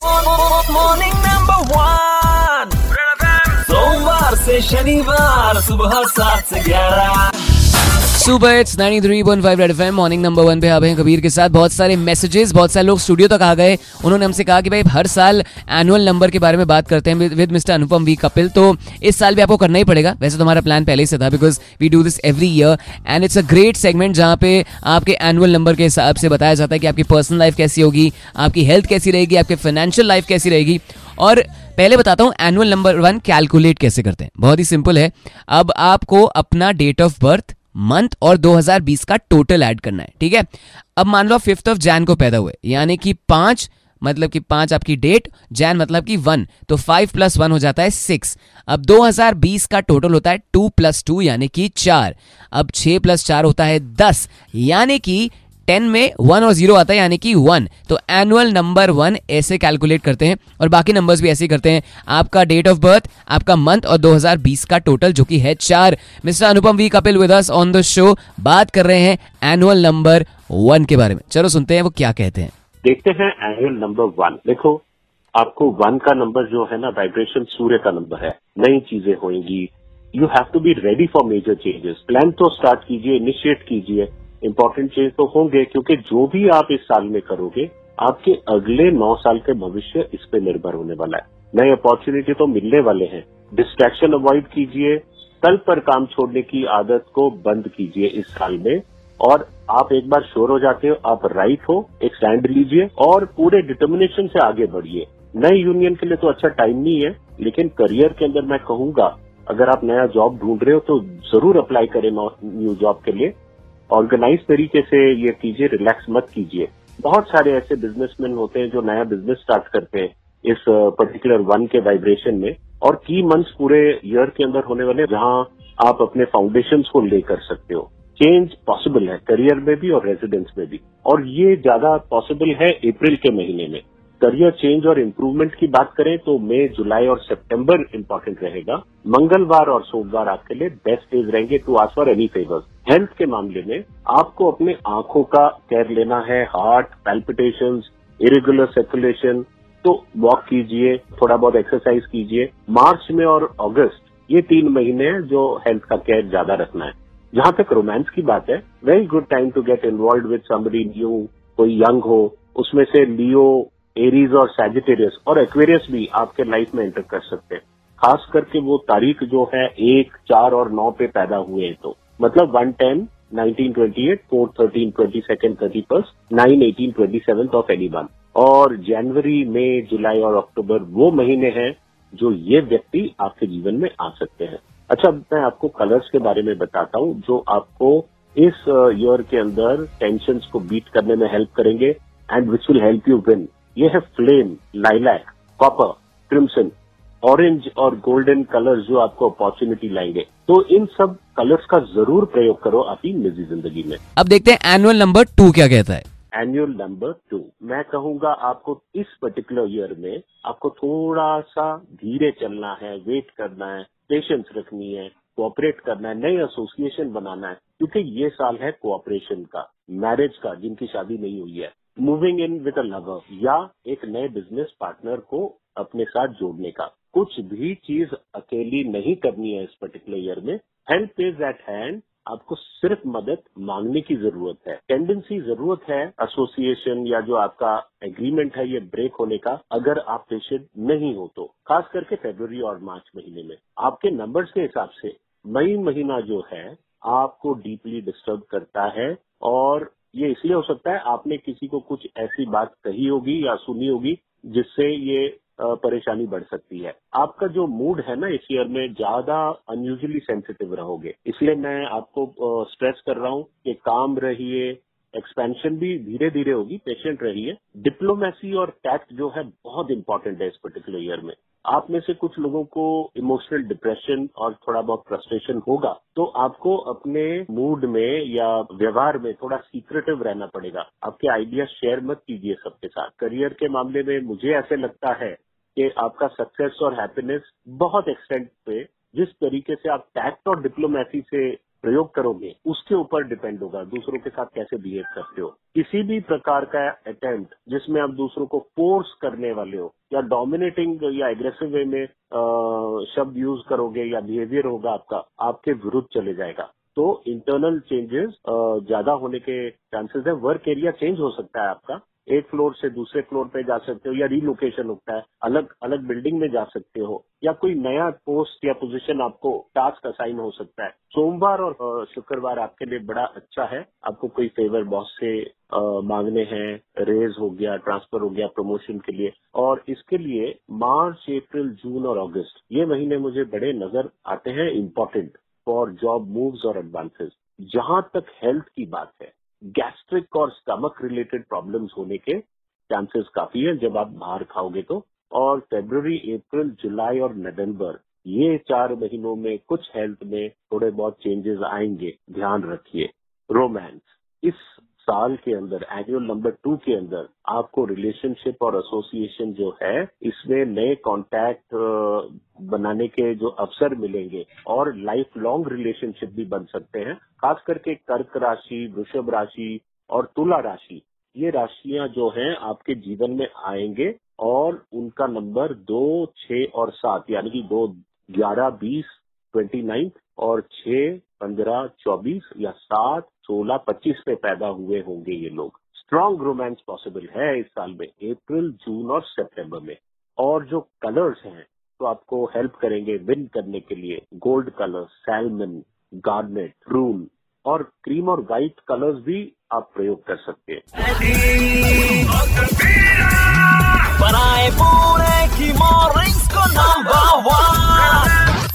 Morning number 1 सोमवार से शनिवार सुबह 7 से 11 सुबह it's 93.5 red FM morning number 1 पे आप हैं कबीर के साथ। बहुत सारे मैसेजेस, बहुत सारे लोग स्टूडियो तक आ गए। उन्होंने हमसे कहा कि भाई हर साल एनुअल नंबर के बारे में बात करते हैं with mister Anupam V Kapil, तो इस साल भी आपको करना ही पड़ेगा। वैसे तो हमारा प्लान पहले से था because we do this every year and it's a great segment जहाँ पे आपके एनुअल नंबर के हिसाब से बताया जाता है कि आपकी पर्सनल लाइफ कैसी होगी, आपकी हेल्थ कैसी रहेगी, आपकी फाइनेंशियल लाइफ कैसी रहेगी। और पहले बताता हूँ एनुअल नंबर 1 कैलकुलेट कैसे करते हैं। बहुत ही सिंपल है। अब आपको अपना डेट ऑफ बर्थ, मंथ और 2020 का टोटल ऐड करना है, ठीक है। अब मान लो 5 जैन को पैदा हुए, यानी कि 5 मतलब कि 5 आपकी डेट, जैन मतलब कि 1, तो 5 + 1 हो जाता है 6। अब 2020 का टोटल होता है 2 + 2 यानी कि 4। अब 6 + 4 होता है 10, यानी कि 10 में 1 और 0 आता है यानी कि 1। तो एनुअल नंबर 1 ऐसे कैलकुलेट करते हैं और बाकी नंबर्स भी ऐसे ही करते हैं। आपका डेट ऑफ बर्थ, आपका मंथ और 2020 का टोटल जो कि है 4। Mister Anupam V Kapil with us on the show, बात कर रहे हैं एनुअल नंबर 1 के बारे में। चलो सुनते हैं वो क्या कहते हैं। देखते हैं एनुअल नंबर 1। देखो, आपको 1 का नंबर जो है ना, वाइब्रेशन सूर्य का नंबर है। नई चीजें होंगी। You have to be ready for major changes. Plan तो स्टार्ट कीजिए, इनिशिएट कीजिए। इंपॉर्टेंट चेंज तो होंगे, क्योंकि जो भी आप इस साल में करोगे, आपके अगले 9 साल के भविष्य इस पे निर्भर होने वाला है। नए अपॉर्चुनिटी तो मिलने वाले हैं। डिस्ट्रैक्शन अवॉइड कीजिए। कल पर काम छोड़ने की आदत को बंद कीजिए इस साल में। और आप एक बार श्योर हो जाते हो, आप राइट हो, एक स्टैंड लीजिए और पूरे डिटर्मिनेशन से आगे बढ़िए। नई यूनियन के लिए तो अच्छा टाइम नहीं है, लेकिन करियर के अंदर मैं कहूंगा, अगर आप नया जॉब ढूंढ रहे हो तो जरूर अप्लाई करें न्यू जॉब के लिए। ऑर्गेनाइज तरीके से ये कीजिए, रिलैक्स मत कीजिए। बहुत सारे ऐसे बिजनेसमैन होते हैं जो नया बिजनेस स्टार्ट करते हैं इस पर्टिकुलर 1 के वाइब्रेशन में, और की मंथ्स पूरे ईयर के अंदर होने वाले जहां आप अपने फाउंडेशंस को ले कर सकते हो। चेंज पॉसिबल है करियर में भी और रेजिडेंस में भी, और ये ज्यादा पॉसिबल है अप्रैल के महीने में। करियर चेंज और इम्प्रूवमेंट की बात करें तो मई, जुलाई और सितंबर इंपॉर्टेंट रहेगा। मंगलवार और सोमवार आपके लिए बेस्ट डेज रहेंगे to ask for any favours. Health के मामले में आपको अपने आंखों का केयर लेना है। हार्ट पैल्पिटेशंस, इरेगुलर सर्कुलेशन, तो वॉक कीजिए, थोड़ा बहुत एक्सरसाइज कीजिए। मार्च में और अगस्त, ये 3 महीने हैं जो हेल्थ का केयर ज्यादा रखना है। जहां तक रोमांस की बात है, very good time to get involved with somebody new. कोई यंग हो, उसमें से लियो, एरीज और सैजिटेरियस और एक्वेरियस भी आपके लाइफ में एंटर कर सकते हैं। खास करके वो तारीख जो है 1, 4 और 9 पे पैदा हुए हैं, तो मतलब 1-10, 1928, 4-13, 22nd, 31st, 9-18, 27th of any month. और जनवरी, मई, जुलाई और अक्टूबर वो महीने हैं जो ये व्यक्ति आपके जीवन में आ सकते हैं। अच्छा, मैं आपको कलर्स के बारे में बताता हूँ जो आपको इस ईयर के अंदर टेंशन्स को बीट करने में हेल्प करेंगे and which will help you win. ये है flame, lilac, copper, crimson, orange और गोल्डन कलर्स जो आपको अपॉर्चुनिटी लाएंगे। तो इन सब कलर्स का जरूर प्रयोग करो अपनी निजी जिंदगी में। अब देखते हैं एनुअल नंबर 2 क्या कहता है। एनुअल नंबर 2, मैं कहूंगा आपको इस पर्टिकुलर ईयर में आपको थोड़ा सा धीरे चलना है, वेट करना है, पेशेंस रखनी है, कोऑपरेट करना है, नए एसोसिएशन बनाना है, क्योंकि ये साल है कोऑपरेशन का, मैरिज का, जिनकी शादी नहीं हुई है, moving in with a lover, या एक नए बिजनेस पार्टनर को अपने साथ जोड़ने का। कुछ भी चीज अकेली नहीं करनी है इस पर्टिकुलर ईयर में। Help is at hand. आपको सिर्फ मदद मांगने की जरूरत है। टेंडेंसी जरूरत है एसोसिएशन या जो आपका एग्रीमेंट है ये ब्रेक होने का, अगर आप पेशेंट नहीं हो तो, खास करके फरवरी और मार्च महीने में। आपके नंबर्स के हिसाब से मई महीना जो है आपको डीपली डिस्टर्ब करता है, और ये इसलिए हो सकता है आपने किसी को कुछ ऐसी बात कही होगी या सुनी होगी जिससे ये परेशानी बढ़ सकती है। आपका जो मूड है ना इस ईयर में, ज्यादा अनयूजुअली सेंसिटिव रहोगे। इसलिए मैं आपको स्ट्रेस कर रहा हूँ कि काम रहिए, एक्सपेंशन भी धीरे धीरे होगी, पेशेंट रहिए। डिप्लोमेसी और टैक्ट जो है बहुत इंपॉर्टेंट है इस पर्टिकुलर ईयर में। आप में से कुछ लोगों को इमोशनल डिप्रेशन और थोड़ा बहुत फ्रस्ट्रेशन होगा, तो आपको अपने मूड में या व्यवहार में थोड़ा सीक्रेटिव रहना पड़ेगा। आपके आइडिया शेयर मत कीजिए सबके साथ। करियर के मामले में मुझे ऐसे लगता है कि आपका सक्सेस और हैप्पीनेस बहुत एक्सटेंट पे, जिस तरीके से आप टैक्ट और डिप्लोमेसी से प्रयोग करोगे उसके ऊपर डिपेंड होगा, दूसरों के साथ कैसे बिहेव करते हो। किसी भी प्रकार का अटेम्प्ट जिसमें आप दूसरों को फोर्स करने वाले हो या डोमिनेटिंग या एग्रेसिव वे में शब्द यूज करोगे या बिहेवियर होगा आपका, आपके विरुद्ध चले जाएगा। तो इंटरनल चेंजेस ज्यादा होने के चांसेस है। वर्क एरिया चेंज हो सकता है आपका, एक फ्लोर से दूसरे फ्लोर पे जा सकते हो या रिलोकेशन होता है, अलग अलग बिल्डिंग में जा सकते हो, या कोई नया पोस्ट या पोजीशन आपको टास्क असाइन हो सकता है। सोमवार और शुक्रवार आपके लिए बड़ा अच्छा है। आपको कोई फेवर बॉस से मांगने हैं, रेज हो गया, ट्रांसफर हो गया प्रमोशन के लिए, और इसके लिए मार्च, अप्रैल, जून और अगस्त ये महीने मुझे बड़े नजर आते हैं इम्पोर्टेंट फॉर जॉब मूव्स और एडवांसेस। जहां तक हेल्थ की बात है, गैस्ट्रिक और स्टमक रिलेटेड प्रॉब्लम्स होने के चांसेस काफी है जब आप बाहर खाओगे तो। और फरवरी, अप्रैल, जुलाई और नवंबर ये 4 महीनों में कुछ हेल्थ में थोड़े बहुत चेंजेस आएंगे, ध्यान रखिए। रोमांस, इस साल के अंदर एनुअल नंबर 2 के अंदर आपको रिलेशनशिप और एसोसिएशन जो है इसमें नए कॉन्टैक्ट बनाने के जो अवसर मिलेंगे और लाइफ लॉन्ग रिलेशनशिप भी बन सकते हैं। खास करके कर्क राशि, वृषभ राशि और तुला राशि, ये राशियां जो हैं आपके जीवन में आएंगे और उनका नंबर 2, 6 और 7 यानी कि 2, 11, 20, 29 और 6, 15, 24 या 7, 16, 25 पे पैदा हुए होंगे ये लोग। स्ट्रॉन्ग रोमांस पॉसिबल है इस साल में, अप्रैल, जून और सितंबर में। और जो कलर्स हैं तो आपको हेल्प करेंगे विन करने के लिए, gold colour, salmon, garnet, rune और क्रीम और व्हाइट कलर्स भी आप प्रयोग कर सकते हैं। बनाए पूरे की मॉर्निंग्स को नंबर 1।